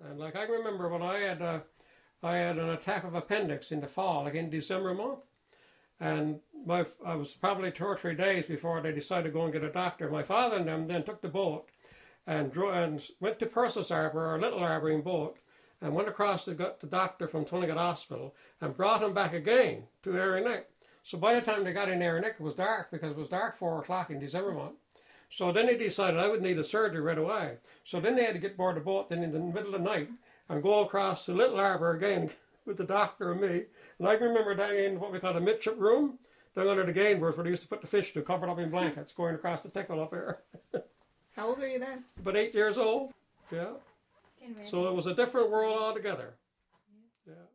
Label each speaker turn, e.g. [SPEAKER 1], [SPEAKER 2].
[SPEAKER 1] And like I remember when I had an attack of appendix in the fall, like in December month, and I was probably 2 or 3 days before they decided to go and get a doctor. My father and them then took the boat and went to Purses Harbour, or Little Harbour in boat, and went across to get the doctor from Tunnegate Hospital and brought him back again to Erinack. So by the time they got in Erinack, it was dark, because it was dark 4 o'clock in December month. So then they decided I would need a surgery right away. So then they had to get aboard the boat then in the middle of the night and go across to Little Harbour again with the doctor and me. And I remember down in what we call the midship room, down under the gainboard where they used to put the fish to, covered up in blankets, going across the Tickle up here.
[SPEAKER 2] How old were you then?
[SPEAKER 1] About 8 years old, yeah. So it was a different world altogether. Yeah.